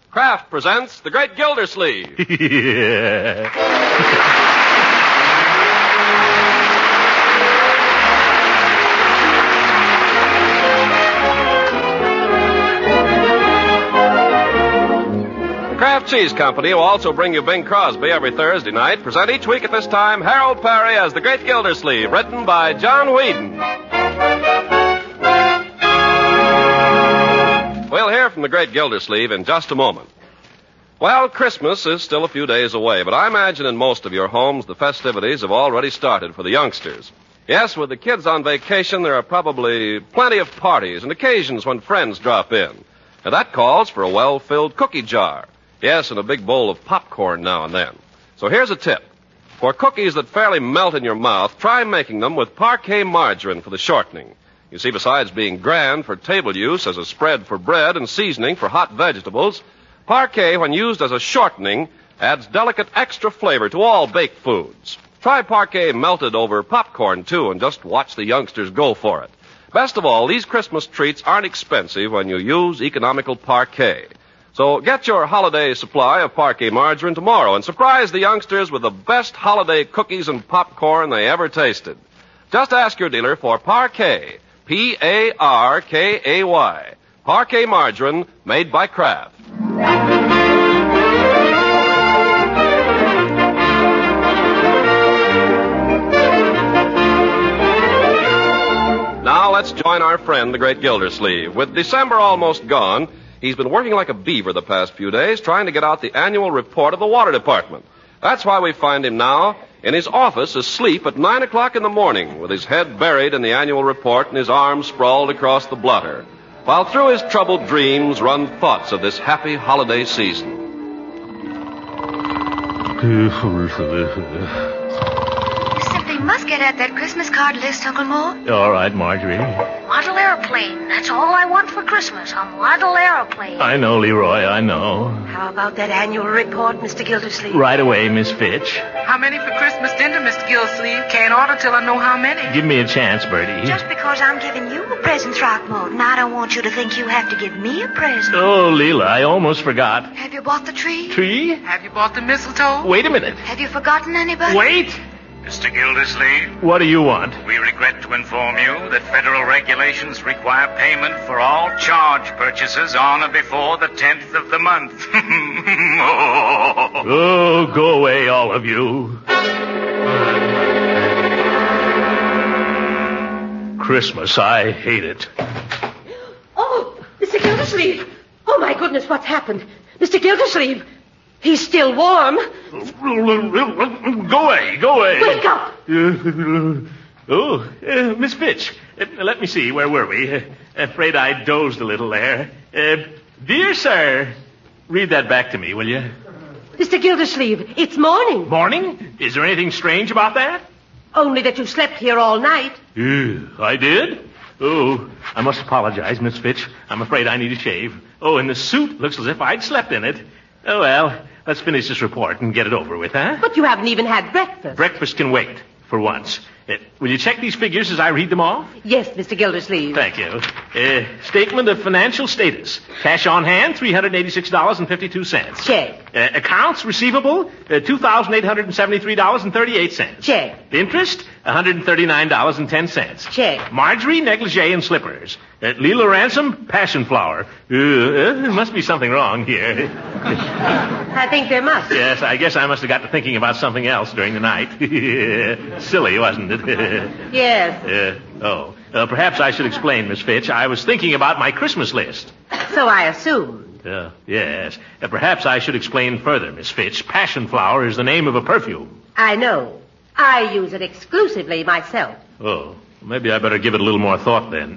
Kraft presents The Great Gildersleeve. Yeah. Kraft Cheese Company will also bring you Bing Crosby every Thursday night. Present each week at this time Harold Perry as The Great Gildersleeve, written by John Whedon. We'll hear from The Great Gildersleeve in just a moment. Well, Christmas is still a few days away, but I imagine in most of your homes the festivities have already started for the youngsters. Yes, with the kids on vacation, there are probably plenty of parties and occasions when friends drop in. And that calls for a well-filled cookie jar. Yes, and a big bowl of popcorn now and then. So here's a tip. For cookies that fairly melt in your mouth, try making them with Parquet margarine for the shortening. You see, besides being grand for table use as a spread for bread and seasoning for hot vegetables, Parquet, when used as a shortening, adds delicate extra flavor to all baked foods. Try Parquet melted over popcorn, too, and just watch the youngsters go for it. Best of all, these Christmas treats aren't expensive when you use economical Parquet. So get your holiday supply of Parquet margarine tomorrow and surprise the youngsters with the best holiday cookies and popcorn they ever tasted. Just ask your dealer for Parquet, Parkay, Parquet margarine made by Kraft. Now let's join our friend, the Great Gildersleeve. With December almost gone, he's been working like a beaver the past few days trying to get out the annual report of the Water Department. That's why we find him now in his office asleep at 9 o'clock in the morning with his head buried in the annual report and his arms sprawled across the blotter, while through his troubled dreams run thoughts of this happy holiday season. You must get at that Christmas card list, Uncle Mort. All right, Marjorie. Model airplane. That's all I want for Christmas, a model airplane. I know, Leroy, I know. How about that annual report, Mr. Gildersleeve? Right away, Miss Fitch. How many for Christmas dinner, Mr. Gildersleeve? Can't order till I know how many. Give me a chance, Bertie. Just because I'm giving you a present, Throckmorton, I don't want you to think you have to give me a present. Oh, Leela, I almost forgot. Have you bought the tree? Tree? Have you bought the mistletoe? Wait a minute. Have you forgotten anybody? Wait! Mr. Gildersleeve, What do you want? we regret to inform you that federal regulations require payment for all charge purchases on or before the 10th of the month. Oh, go away, all of you. Christmas, I hate it. Oh, Mr. Gildersleeve. Oh, my goodness, what's happened? Mr. Gildersleeve. He's still warm. Go away, go away. Wake up. Miss Fitch, let me see, where were we? Afraid I dozed a little there. Dear sir, read that back to me, will you? Mr. Gildersleeve, it's morning. Morning? Is there anything strange about that? Only that you slept here all night. I did? Oh, I must apologize, Miss Fitch. I'm afraid I need a shave. Oh, and the suit looks as if I'd slept in it. Oh, well, let's finish this report and get it over with, huh? But you haven't even had breakfast. Breakfast can wait, for once. Will you check these figures as I read them off? Yes, Mr. Gildersleeve. Thank you. Statement of financial status. Cash on hand, $386.52. Check. Accounts receivable, $2,873.38. Check. Interest, $139.10. Check. Marjorie, negligee and slippers. Leela Ransom, passion flower. There must be something wrong here. I think there must. Yes, I guess I must have got to thinking about something else during the night. Silly, wasn't it? Yes. Perhaps I should explain, Miss Fitch. I was thinking about my Christmas list. So I assumed. Yes. Perhaps I should explain further, Miss Fitch. Passion flower is the name of a perfume. I know. I use it exclusively myself. Oh, maybe I better give it a little more thought then.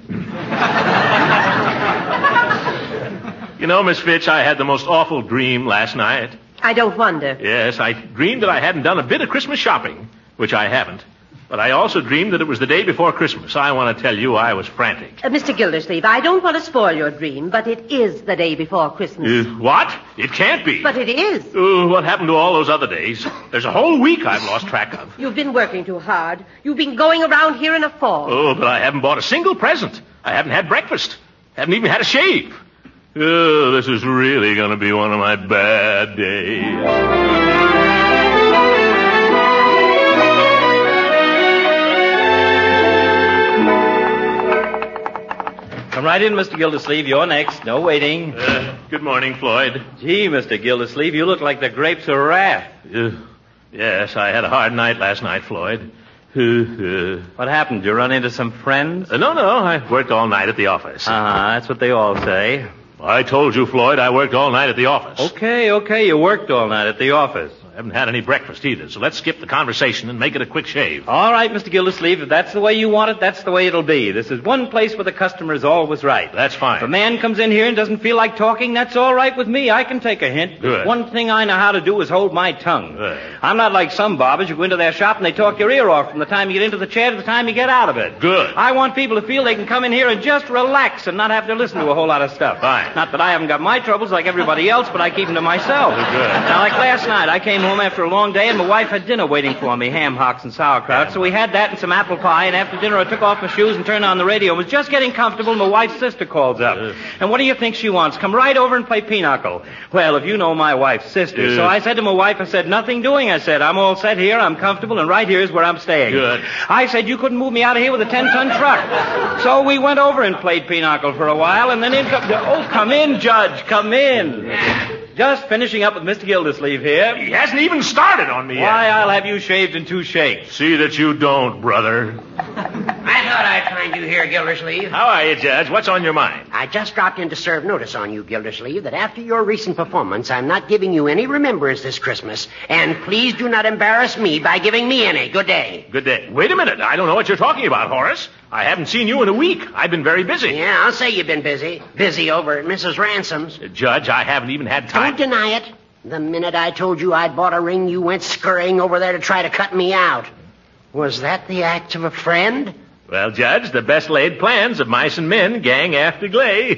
You know, Miss Fitch, I had the most awful dream last night. I don't wonder. Yes, I dreamed that I hadn't done a bit of Christmas shopping, which I haven't. But I also dreamed that it was the day before Christmas. I want to tell you I was frantic. Mr. Gildersleeve, I don't want to spoil your dream, but it is the day before Christmas. What? It can't be. But it is. What happened to all those other days? There's a whole week I've lost track of. You've been working too hard. You've been going around here in a fog. Oh, but I haven't bought a single present. I haven't had breakfast. Haven't even had a shave. Oh, this is really going to be one of my bad days. Come right in, Mr. Gildersleeve. You're next. No waiting. Good morning, Floyd. Gee, Mr. Gildersleeve, you look like the grapes of wrath. Yes, I had a hard night last night, Floyd. What happened? Did you run into some friends? No, I worked all night at the office. That's what they all say. I told you, Floyd, I worked all night at the office. Okay, you worked all night at the office. I haven't had any breakfast either, so let's skip the conversation and make it a quick shave. All right, Mr. Gildersleeve, if that's the way you want it, that's the way it'll be. This is one place where the customer is always right. That's fine. If a man comes in here and doesn't feel like talking, that's all right with me. I can take a hint. Good. One thing I know how to do is hold my tongue. Good. I'm not like some barbers. You go into their shop and they talk your ear off from the time you get into the chair to the time you get out of it. Good. I want people to feel they can come in here and just relax and not have to listen to a whole lot of stuff. Fine. Not that I haven't got my troubles like everybody else, but I keep them to myself. Good. Now, like last night, I came home after a long day and my wife had dinner waiting for me, ham hocks and sauerkraut. So we had that and some apple pie, and after dinner I took off my shoes and turned on the radio. I was just getting comfortable, and my wife's sister calls up. And what do you think she wants? Come right over and play pinochle. Well, if you know my wife's sister. So I said to my wife, I said, nothing doing. I said, I'm all set here, I'm comfortable, and right here is where I'm staying. Good. I said, you couldn't move me out of here with a 10-ton truck. So we went over and played pinochle for a while, and then come in, Judge, come in. Just finishing up with Mr. Gildersleeve here. He hasn't even started on me yet. Why, I'll have you shaved in 2 shakes. See that you don't, brother. I thought I'd find you here, Gildersleeve. How are you, Judge? What's on your mind? I just dropped in to serve notice on you, Gildersleeve, that after your recent performance, I'm not giving you any remembrance this Christmas. And please do not embarrass me by giving me any. Good day. Good day. Wait a minute. I don't know what you're talking about, Horace. I haven't seen you in a week. I've been very busy. Yeah, I'll say you've been busy. Busy over at Mrs. Ransom's. Judge, I haven't even had time. Don't deny it. The minute I told you I'd bought a ring, you went scurrying over there to try to cut me out. Was that the act of a friend? Well, Judge, the best laid plans of mice and men gang after Glay.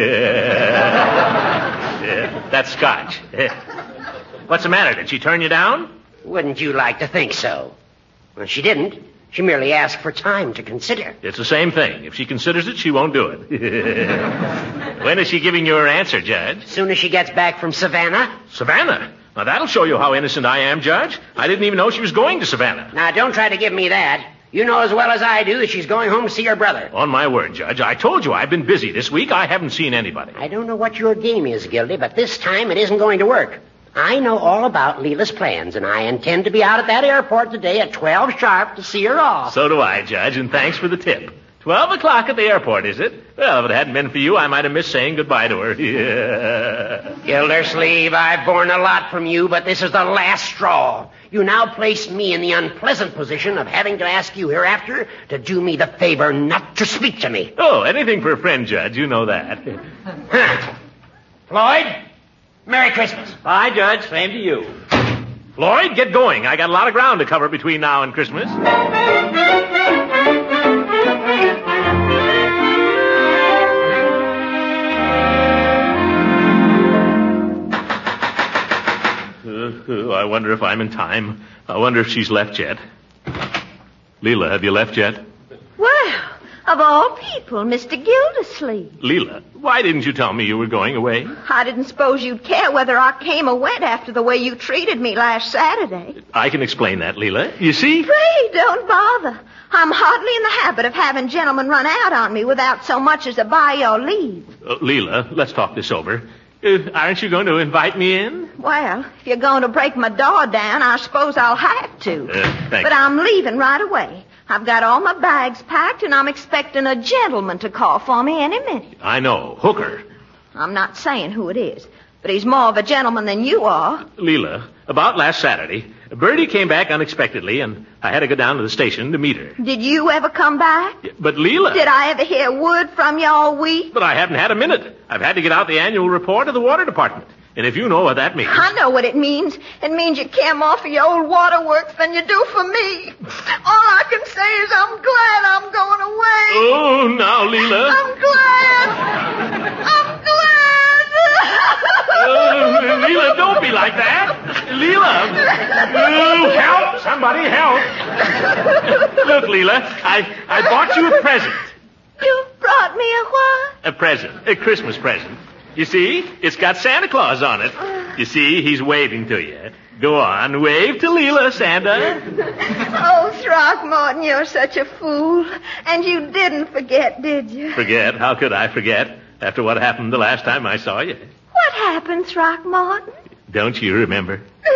Yeah, that's Scotch. What's the matter? Did she turn you down? Wouldn't you like to think so? Well, she didn't. She merely asked for time to consider. It's the same thing. If she considers it, she won't do it. When is she giving you her answer, Judge? As soon as she gets back from Savannah. Savannah? Now, that'll show you how innocent I am, Judge. I didn't even know she was going to Savannah. Now, don't try to give me that. You know as well as I do that she's going home to see her brother. On my word, Judge, I told you I've been busy this week. I haven't seen anybody. I don't know what your game is, Gildy, but this time it isn't going to work. I know all about Leela's plans, and I intend to be out at that airport today at 12 sharp to see her off. So do I, Judge, and thanks for the tip. 12 o'clock at the airport, is it? Well, if it hadn't been for you, I might have missed saying goodbye to her. Yeah. Gildersleeve, I've borne a lot from you, but this is the last straw. You now place me in the unpleasant position of having to ask you hereafter to do me the favor not to speak to me. Oh, anything for a friend, Judge. You know that. Huh. Floyd, Merry Christmas. Bye, Judge. Same to you. Floyd, get going. I got a lot of ground to cover between now and Christmas. I wonder if I'm in time. I wonder if she's left yet. Leela, have you left yet? Well, of all people, Mr. Gildersleeve. Leela, why didn't you tell me you were going away? I didn't suppose you'd care whether I came or went after the way you treated me last Saturday. I can explain that, Leela. You see? Pray, don't bother. I'm hardly in the habit of having gentlemen run out on me without so much as a by your leave. Leela, let's talk this over. Aren't you going to invite me in? Well, if you're going to break my door down, I suppose I'll have to. Thanks. But I'm leaving right away. I've got all my bags packed, and I'm expecting a gentleman to call for me any minute. I know. Hooker. I'm not saying who it is, but he's more of a gentleman than you are. Leela, about last Saturday, Bertie came back unexpectedly, and I had to go down to the station to meet her. Did you ever come back? But Leela... Did I ever hear word from you all week? But I haven't had a minute. I've had to get out the annual report of the water department. And if you know what that means... I know what it means. It means you care more for your old waterworks than you do for me. All I can say is I'm glad I'm going away. Oh, now, Leela. I'm glad. I'm glad. Leela, don't be like that. Leela. Oh, help. Somebody help. Look, Leela, I bought you a present. You brought me a what? A present. A Christmas present. You see? It's got Santa Claus on it. You see, he's waving to you. Go on, wave to Leela, Santa. Oh, Throckmorton, you're such a fool. And you didn't forget, did you? Forget? How could I forget? After what happened the last time I saw you. What happened, Throckmorton? Don't you remember?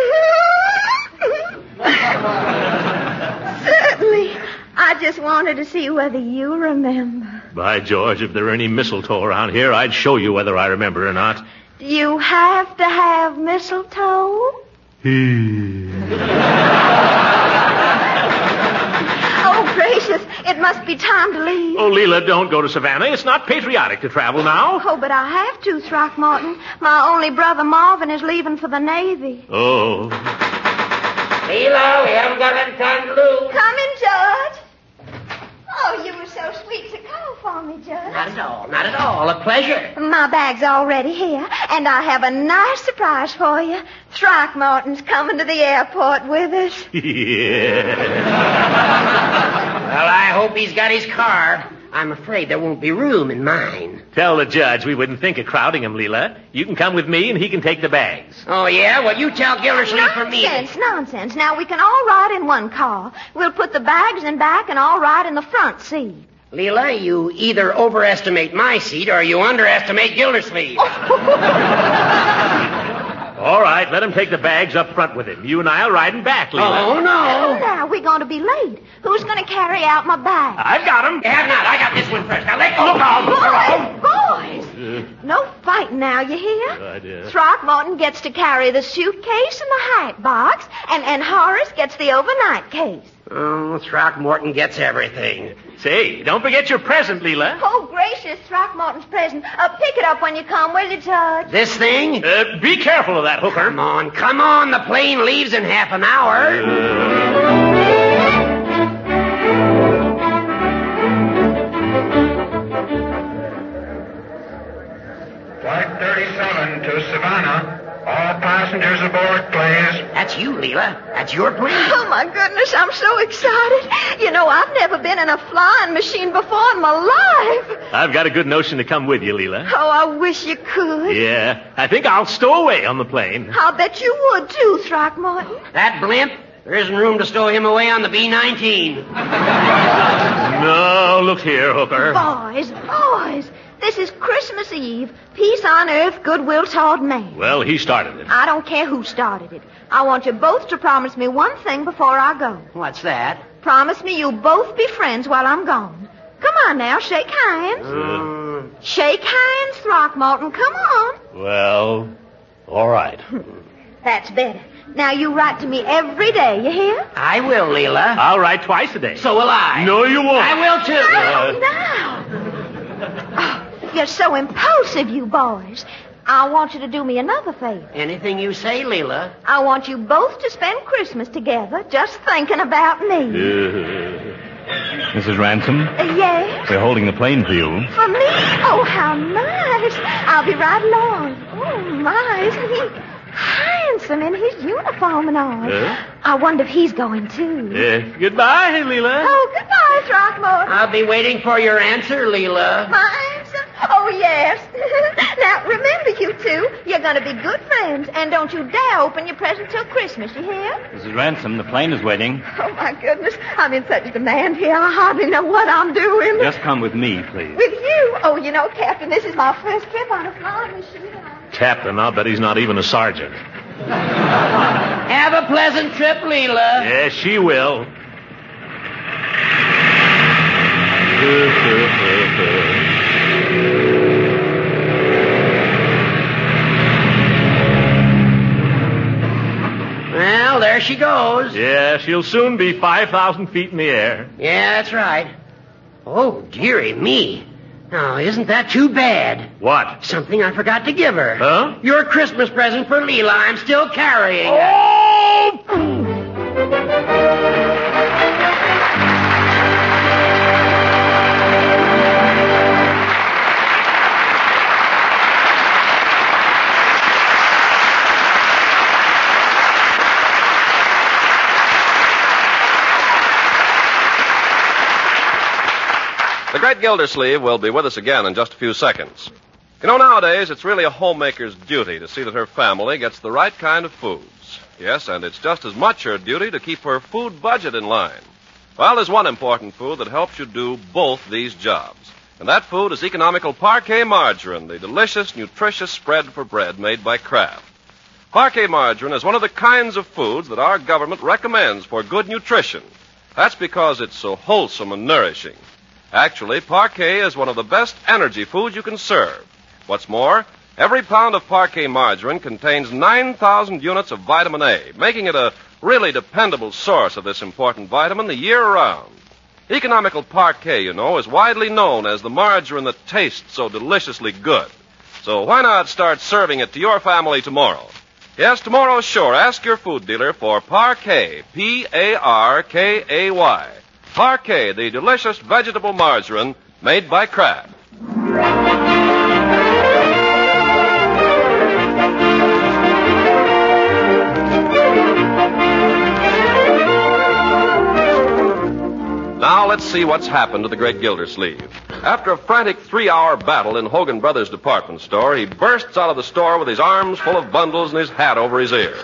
Certainly. I just wanted to see whether you remember. By George, if there were any mistletoe around here, I'd show you whether I remember or not. Do you have to have mistletoe? Oh, gracious. It must be time to leave. Oh, Leela, don't go to Savannah. It's not patriotic to travel now. Oh, but I have to, Throckmorton. My only brother Marvin is leaving for the Navy. Oh. Leela, we haven't got any time to lose. Come in, George. Oh, you were so sweet to call for me, Judge. Not at all, not at all. A pleasure. My bag's already here, and I have a nice surprise for you. Throckmorton's coming to the airport with us. Yeah. Well, I hope he's got his car. I'm afraid there won't be room in mine. Tell the judge we wouldn't think of crowding him, Leela. You can come with me, and he can take the bags. Oh, yeah? Well, you tell Gildersleeve for me. Nonsense. Now, we can all ride in one car. We'll put the bags in back and all ride in the front seat. Leela, you either overestimate my seat or you underestimate Gildersleeve. All right, let him take the bags up front with him. You and I'll ride him back, Leela. Oh, no. Now, we're going to be late. Who's going to carry out my bag? I've got him. You have not. I got this one first. Now, let go. Boys! No fighting now, you hear? Good idea. Throckmorton gets to carry the suitcase and the hat box, and Horace gets the overnight case. Oh, Throckmorton gets everything. Say, don't forget your present, Leela. Oh, gracious, Throckmorton's present. Pick it up when you come, will you, Judge? This thing? Be careful of that, Hooker. Come on. The plane leaves in half an hour. Flight 37 to Savannah. All passengers aboard, please. That's you, Leela. That's your plane. Oh, my goodness, I'm so excited. You know, I've never been in a flying machine before in my life. I've got a good notion to come with you, Leela. Oh, I wish you could. Yeah, I think I'll stow away on the plane. I'll bet you would, too, Throckmorton. That blimp? There isn't room to stow him away on the B-19. No, look here, Hooker. Boys. This is Christmas Eve. Peace on earth, goodwill toward men. Well, he started it. I don't care who started it. I want you both to promise me one thing before I go. What's that? Promise me you'll both be friends while I'm gone. Come on now, shake hands. Shake hands, Throckmorton. Come on. Well, all right. That's better. Now you write to me every day, you hear? I will, Leela. I'll write twice a day. So will I. No, you won't. I will, too. Now. Oh, you're so impulsive, you boys. I want you to do me another favor. Anything you say, Leela. I want you both to spend Christmas together just thinking about me. Mrs. Ransom? Yes? We're holding the plane for you. For me? Oh, how nice. I'll be right along. Oh, my, isn't he handsome in his uniform and all? I wonder if he's going, too. Goodbye, Leela. Oh, goodbye, Throckmorton. I'll be waiting for your answer, Leela. My answer? Oh, yes. Now, remember, you two, you're going to be good friends, and don't you dare open your present till Christmas, you hear? Mrs. Ransom, the plane is waiting. Oh, my goodness. I'm in such demand here, I hardly know what I'm doing. Just come with me, please. With you? Oh, you know, Captain, this is my first trip on a flying machine. Captain, I'll bet he's not even a sergeant. Have a pleasant trip, Leela. Yes, she will. Well, there she goes. Yeah, she'll soon be 5,000 feet in the air. Yeah, that's right. Oh, dearie me. Now, isn't that too bad? What? Something I forgot to give her. Huh? Your Christmas present for Leela. I'm still carrying. The great Gildersleeve will be with us again in just a few seconds. You know, nowadays, it's really a homemaker's duty to see that her family gets the right kind of foods. Yes, and it's just as much her duty to keep her food budget in line. Well, there's one important food that helps you do both these jobs. And that food is economical Parquet margarine, the delicious, nutritious spread for bread made by Kraft. Parquet margarine is one of the kinds of foods that our government recommends for good nutrition. That's because it's so wholesome and nourishing. Actually, Parquet is one of the best energy foods you can serve. What's more, every pound of Parquet margarine contains 9,000 units of vitamin A, making it a really dependable source of this important vitamin the year round. Economical Parquet, you know, is widely known as the margarine that tastes so deliciously good. So why not start serving it to your family tomorrow? Yes, tomorrow, sure. Ask your food dealer for Parquet, P-A-R-K-A-Y. Parquet, the delicious vegetable margarine made by Kraft. Now let's see what's happened to the great Gildersleeve. After a frantic 3-hour battle in Hogan Brothers department store, he bursts out of the store with his arms full of bundles and his hat over his ear.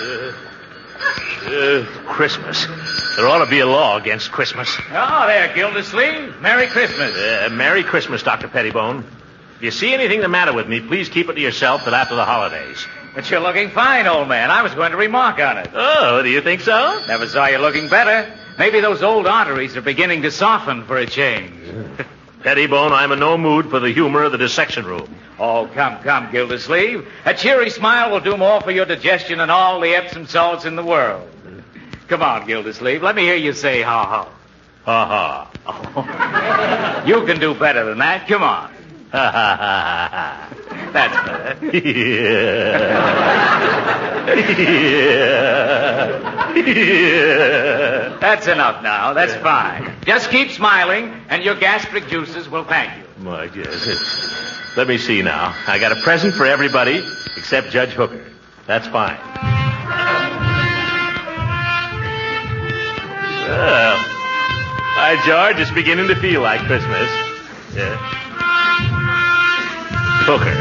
Christmas. There ought to be a law against Christmas. Oh, there, Gildersleeve. Merry Christmas. Merry Christmas, Dr. Pettibone. If you see anything the matter with me, please keep it to yourself till after the holidays. But you're looking fine, old man. I was going to remark on it. Oh, do you think so? Never saw you looking better. Maybe those old arteries are beginning to soften for a change. Pettibone, I'm in no mood for the humor of the dissection room. Oh, come, Gildersleeve. A cheery smile will do more for your digestion than all the Epsom salts in the world. Come on, Gildersleeve. Let me hear you say ha-ha. Ha-ha. Oh. You can do better than that. Come on. Ha-ha-ha-ha-ha. That's better. Yeah. That's enough now. That's fine. Just keep smiling, and your gastric juices will thank you. My goodness. Let me see now. I got a present for everybody except Judge Hooker. That's fine. Well, hi, George. It's beginning to feel like Christmas. Yeah. Hooker.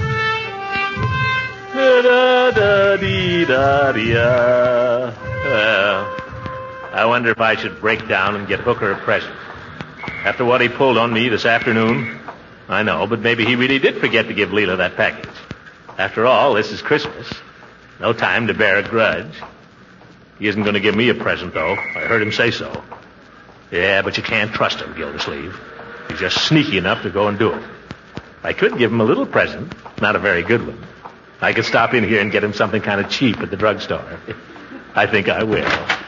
Da-da-dee-da-dee-da. Well, I wonder if I should break down and get Hooker a present. After what he pulled on me this afternoon, I know, but maybe he really did forget to give Leela that package. After all, this is Christmas. No time to bear a grudge. He isn't going to give me a present, though. I heard him say so. Yeah, but you can't trust him, Gildersleeve. He's just sneaky enough to go and do it. I could give him a little present, not a very good one. I could stop in here and get him something kind of cheap at the drugstore. I think I will.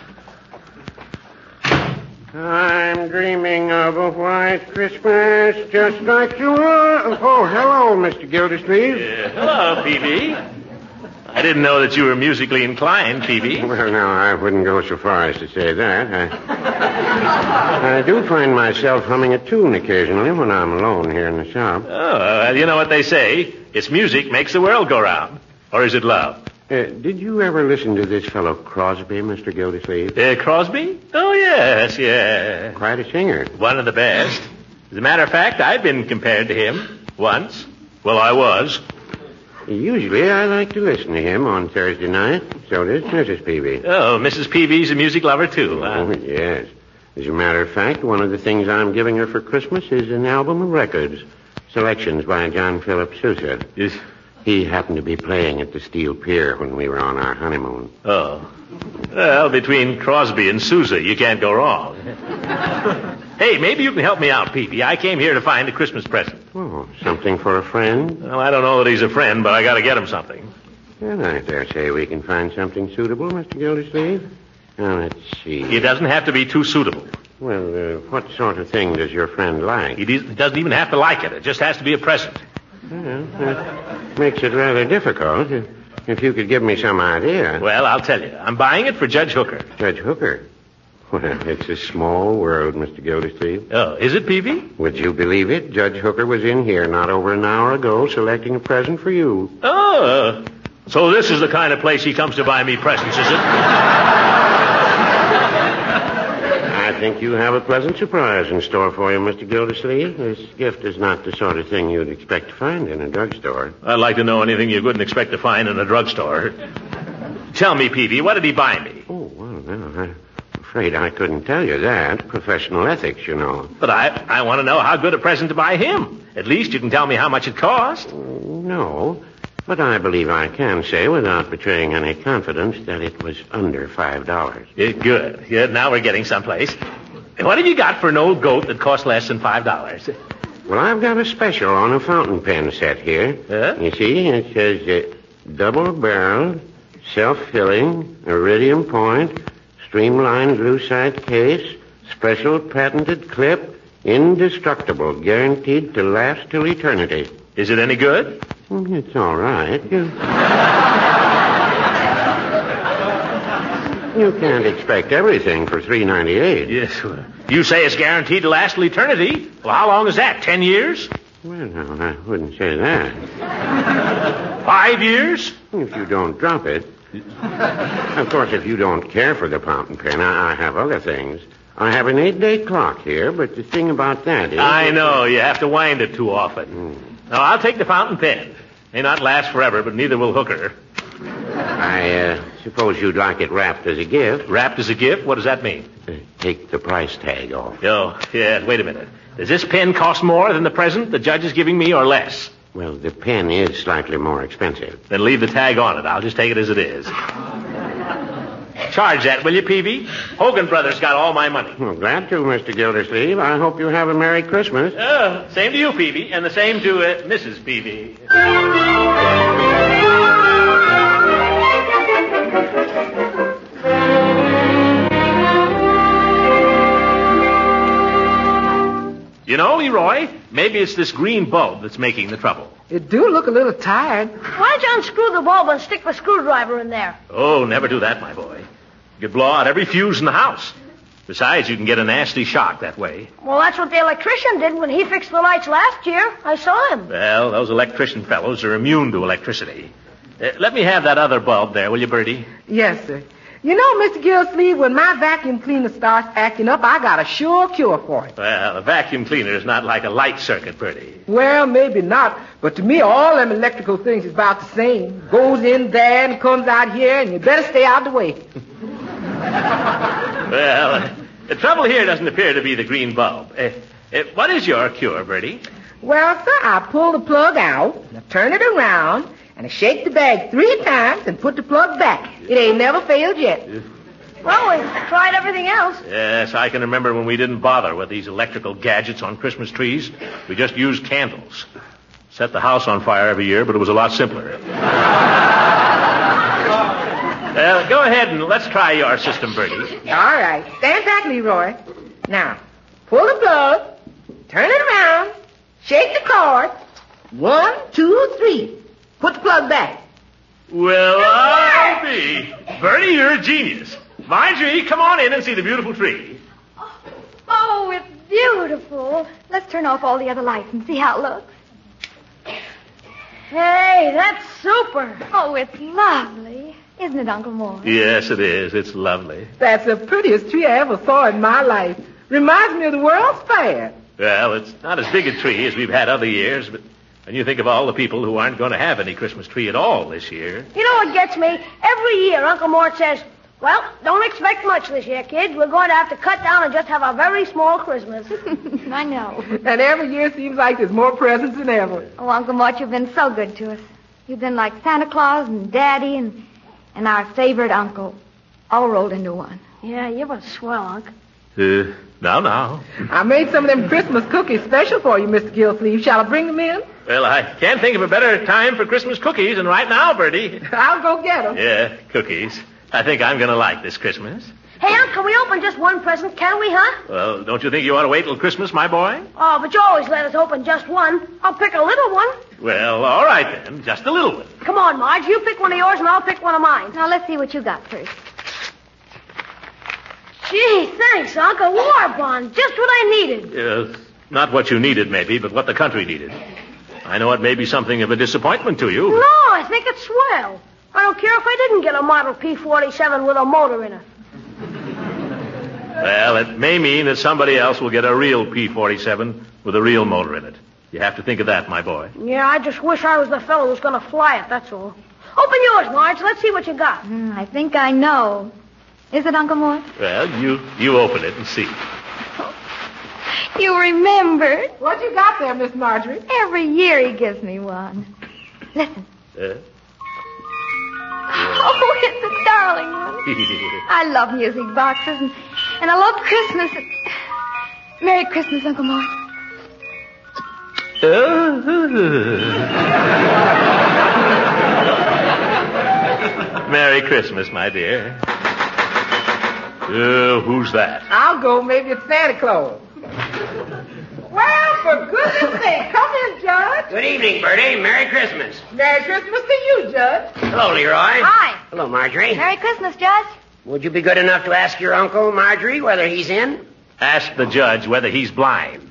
I'm dreaming of a white Christmas just like you are. Oh, hello, Mr. Gildersleeve. Hello, Peavy. I didn't know that you were musically inclined, Peavy. Well, no, I wouldn't go so far as to say that. I do find myself humming a tune occasionally when I'm alone here in the shop. Oh, you know what they say. It's music makes the world go round. Or is it love? Did you ever listen to this fellow Crosby, Mr. Gildersleeve? Crosby? Oh, yes, yeah. Quite a singer. One of the best. As a matter of fact, I've been compared to him once. Well, I was. Usually I like to listen to him on Thursday night. So does Mrs. Peavy. Oh, Mrs. Peavy's a music lover, too, huh? Oh, yes. As a matter of fact, one of the things I'm giving her for Christmas is an album of records. Selections by John Philip Sousa. Yes. He happened to be playing at the Steel Pier when we were on our honeymoon. Oh. Well, between Crosby and Sousa, you can't go wrong. Hey, maybe you can help me out, Peavy. I came here to find a Christmas present. Oh, something for a friend? Well, I don't know that he's a friend, but I got to get him something. Well, I dare say we can find something suitable, Mr. Gildersleeve. Now, let's see. It doesn't have to be too suitable. Well, what sort of thing does your friend like? He doesn't even have to like it. It just has to be a present. Well, that makes it rather difficult. If you could give me some idea. Well, I'll tell you. I'm buying it for Judge Hooker. Judge Hooker? Well, it's a small world, Mr. Gildersleeve. Oh, is it, Peavy? Would you believe it? Judge Hooker was in here not over an hour ago selecting a present for you. Oh, so this is the kind of place he comes to buy me presents, is it? I think you have a pleasant surprise in store for you, Mr. Gildersleeve. This gift is not the sort of thing you'd expect to find in a drugstore. I'd like to know anything you wouldn't expect to find in a drugstore. Tell me, Peavy, what did he buy me? Oh, well, no, I'm afraid I couldn't tell you that. Professional ethics, you know. But I want to know how good a present to buy him. At least you can tell me how much it cost. No, but I believe I can say without betraying any confidence that it was under $5. Good. Now we're getting someplace. What have you got for an old goat that costs less than $5? Well, I've got a special on a fountain pen set here. You see, it says double-barreled, self-filling, iridium point, streamlined lucite case, special patented clip, indestructible, guaranteed to last till eternity. Is it any good? It's all right. You can't expect everything for $3.98. Yes. Well, you say it's guaranteed to last till eternity. Well, how long is that? 10 years? Well, no, I wouldn't say that. 5 years? If you don't drop it. Of course, if you don't care for the fountain pen, I have other things. I have an 8-day clock here, but the thing about that is... I know. You have to wind it too often. Now, I'll take the fountain pen. May not last forever, but neither will Hooker. I suppose you'd like it wrapped as a gift. Wrapped as a gift? What does that mean? Take the price tag off. Oh, yeah, wait a minute. Does this pen cost more than the present the judge is giving me or less? Well, the pen is slightly more expensive. Then leave the tag on it. I'll just take it as it is. Charge that, will you, Peavy? Hogan Brothers got all my money. Well, glad to, Mr. Gildersleeve. I hope you have a Merry Christmas. Same to you, Peavy, and the same to Mrs. Peavy. You know, Leroy, maybe it's this green bulb that's making the trouble. It do look a little tired. Why don't you unscrew the bulb and stick the screwdriver in there? Oh, never do that, my boy. You could blow out every fuse in the house. Besides, you can get a nasty shock that way. Well, that's what the electrician did when he fixed the lights last year. I saw him. Well, those electrician fellows are immune to electricity. Let me have that other bulb there, will you, Bertie? Yes, sir. You know, Mr. Gildersleeve, when my vacuum cleaner starts acting up, I got a sure cure for it. Well, a vacuum cleaner is not like a light circuit, Bertie. Well, maybe not, but to me, all them electrical things is about the same. Goes in there and comes out here, and you better stay out of the way. Well, the trouble here doesn't appear to be the green bulb. What is your cure, Bertie? Well, sir, I pull the plug out, and I turn it around, and I shake the bag 3 times and put the plug back. It ain't never failed yet. Well, we've tried everything else. Yes, I can remember when we didn't bother with these electrical gadgets on Christmas trees. We just used candles. Set the house on fire every year, but it was a lot simpler. Go ahead and let's try your system, Bertie. All right. Stand back, Leroy. Now, pull the plug, turn it around, shake the cord. 1, 2, 3. Put the plug back. Well, I'll be. Bertie, you're a genius. Marjorie, come on in and see the beautiful tree. Oh, it's beautiful. Let's turn off all the other lights and see how it looks. Hey, that's super. Oh, it's lovely. Isn't it, Uncle Mort? Yes, it is. It's lovely. That's the prettiest tree I ever saw in my life. Reminds me of the World's Fair. Well, it's not as big a tree as we've had other years, but when you think of all the people who aren't going to have any Christmas tree at all this year. You know what gets me? Every year, Uncle Mort says, well, don't expect much this year, kids. We're going to have to cut down and just have a very small Christmas. I know. And every year seems like there's more presents than ever. Oh, Uncle Mort, you've been so good to us. You've been like Santa Claus and Daddy and our favorite uncle, all rolled into one. Yeah, you're a swell, Unc. Now. I made some of them Christmas cookies special for you, Mr. Gildersleeve. Shall I bring them in? Well, I can't think of a better time for Christmas cookies than right now, Bertie. I'll go get them. Yeah, cookies. I think I'm going to like this Christmas. Hey, Unc, can we open just one present, can we, huh? Well, don't you think you ought to wait till Christmas, my boy? Oh, but you always let us open just one. I'll pick a little one. Well, all right then. Just a little one. Come on, Marge. You pick one of yours and I'll pick one of mine. Now, let's see what you got first. Gee, thanks, Unc. A war bond. Just what I needed. Not what you needed, maybe, but what the country needed. I know it may be something of a disappointment to you. No, I think it's swell. I don't care if I didn't get a Model P-47 with a motor in it. Well, it may mean that somebody else will get a real P-47 with a real motor in it. You have to think of that, my boy. Yeah, I just wish I was the fellow who's going to fly it, that's all. Open yours, Marge. Let's see what you got. I think I know. Is it, Uncle Mort? Well, you open it and see. You remembered. What you got there, Miss Marjorie? Every year he gives me one. Listen. Oh, it's a darling one. I love music boxes, and I love Christmas. Merry Christmas, Uncle Mort. Merry Christmas, my dear. Who's that? I'll go. Maybe it's Santa Claus. Well, for goodness sake, come in, Judge. Good evening, Bertie. Merry Christmas. Merry Christmas to you, Judge. Hello, Leroy. Hi. Hello, Marjorie. Merry Christmas, Judge. Would you be good enough to ask your uncle, Marjorie, whether he's in? Ask the judge whether he's blind.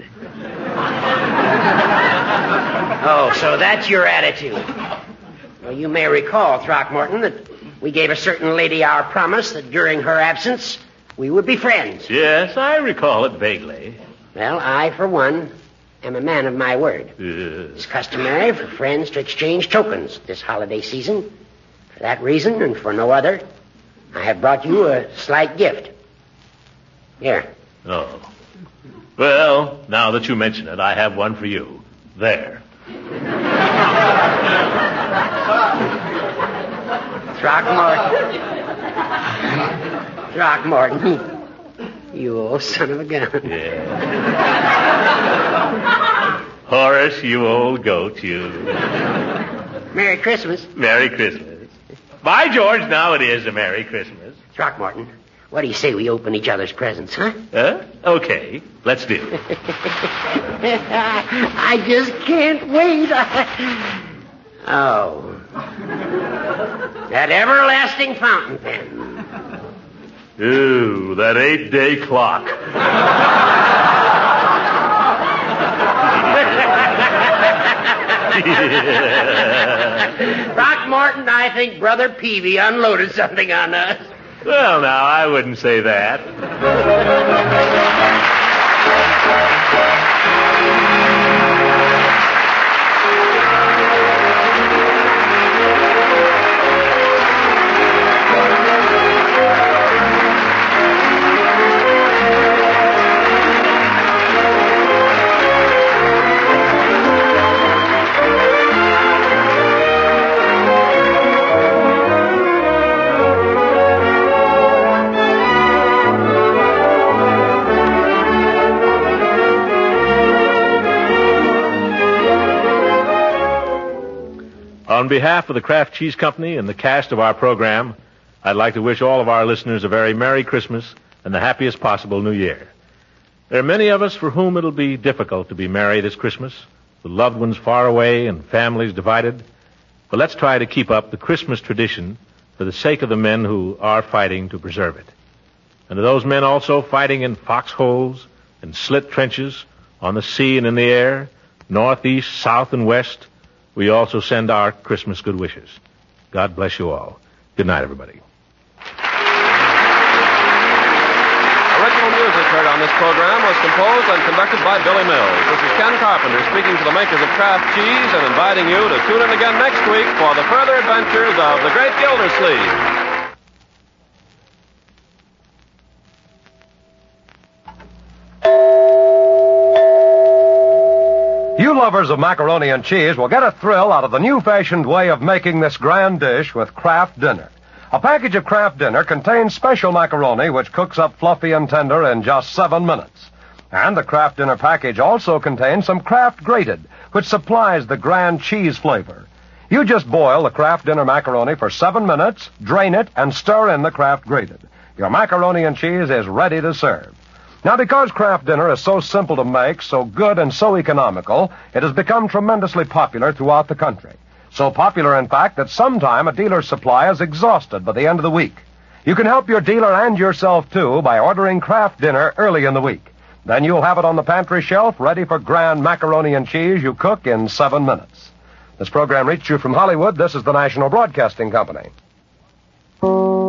Oh, so that's your attitude. Well, you may recall, Throckmorton, that we gave a certain lady our promise that during her absence we would be friends. Yes, I recall it vaguely. Well, I, for one, am a man of my word. It's customary for friends to exchange tokens this holiday season. For that reason, and for no other, I have brought you a slight gift. Here. Oh. Well, now that you mention it, I have one for you. There. Throckmorton. You old son of a gun. Yeah. Horace, you old goat, you. Merry Christmas. Merry Christmas. By George, now it is a Merry Christmas. Throckmorton, what do you say we open each other's presents, huh? Okay, let's do it. I just can't wait. Oh. That everlasting fountain pen. Ooh, that 8-day clock. Throckmorton, I think Brother Peavy unloaded something on us. Well, now, I wouldn't say that. On behalf of the Kraft Cheese Company and the cast of our program, I'd like to wish all of our listeners a very Merry Christmas and the happiest possible New Year. There are many of us for whom it'll be difficult to be merry this Christmas, with loved ones far away and families divided. But let's try to keep up the Christmas tradition for the sake of the men who are fighting to preserve it. And to those men also fighting in foxholes and slit trenches, on the sea and in the air, north, east, south, and west, we also send our Christmas good wishes. God bless you all. Good night, everybody. Original music heard on this program was composed and conducted by Billy Mills. This is Ken Carpenter speaking to the makers of Kraft Cheese and inviting you to tune in again next week for the further adventures of the Great Gildersleeve. You lovers of macaroni and cheese will get a thrill out of the new-fashioned way of making this grand dish with Kraft Dinner. A package of Kraft Dinner contains special macaroni which cooks up fluffy and tender in just 7 minutes. And the Kraft Dinner package also contains some Kraft Grated, which supplies the grand cheese flavor. You just boil the Kraft Dinner macaroni for 7 minutes, drain it, and stir in the Kraft Grated. Your macaroni and cheese is ready to serve. Now, because Kraft Dinner is so simple to make, so good and so economical, it has become tremendously popular throughout the country. So popular, in fact, that sometime a dealer's supply is exhausted by the end of the week. You can help your dealer and yourself, too, by ordering Kraft Dinner early in the week. Then you'll have it on the pantry shelf ready for grand macaroni and cheese you cook in 7 minutes. This program reached you from Hollywood. This is the National Broadcasting Company.